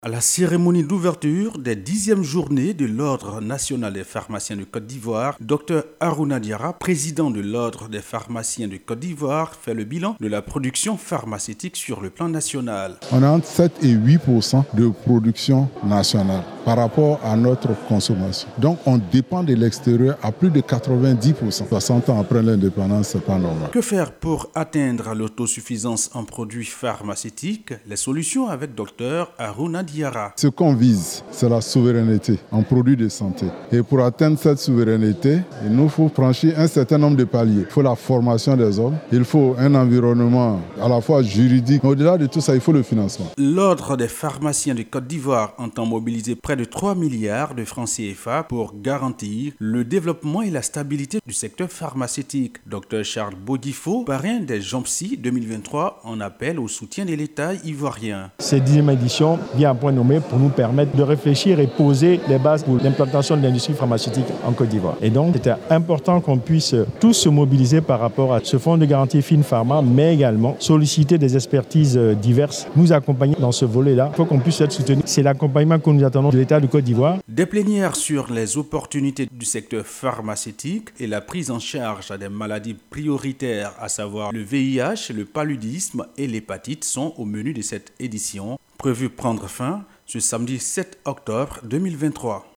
À la cérémonie d'ouverture des 10e journées de l'Ordre national des pharmaciens de Côte d'Ivoire, Dr Harouna Diarra, président de l'Ordre des pharmaciens de Côte d'Ivoire, fait le bilan de la production pharmaceutique sur le plan national. On a entre 7 et 8% de production nationale par rapport à notre consommation. Donc on dépend de l'extérieur à plus de 90%. 60 ans après l'indépendance, c'est pas normal. Que faire pour atteindre l'autosuffisance en produits pharmaceutiques? Les solutions avec Dr Harouna Diarra. Ce qu'on vise, c'est la souveraineté en produits de santé. Et pour atteindre cette souveraineté, il nous faut franchir un certain nombre de paliers. Il faut la formation des hommes, il faut un environnement à la fois juridique, mais au-delà de tout ça, il faut le financement. L'Ordre des pharmaciens de Côte d'Ivoire entend mobiliser près de 3 milliards de francs CFA pour garantir le développement et la stabilité du secteur pharmaceutique. Dr Charles Bodifo, parrain des JOMPSI 2023, en appelle au soutien de l'État ivoirien. Cette 10e édition vient à point nommé pour nous permettre de réfléchir et poser les bases pour l'implantation de l'industrie pharmaceutique en Côte d'Ivoire. Et donc, c'était important qu'on puisse tous se mobiliser par rapport à ce fonds de garantie FinPharma, mais également solliciter des expertises diverses, nous accompagner dans ce volet-là. Il faut qu'on puisse être soutenu. C'est l'accompagnement que nous attendons de l'État de Côte d'Ivoire. Des plénières sur les opportunités du secteur pharmaceutique et la prise en charge des maladies prioritaires, à savoir le VIH, le paludisme et l'hépatite, sont au menu de cette édition, prévue prendre fin ce samedi 7 octobre 2023.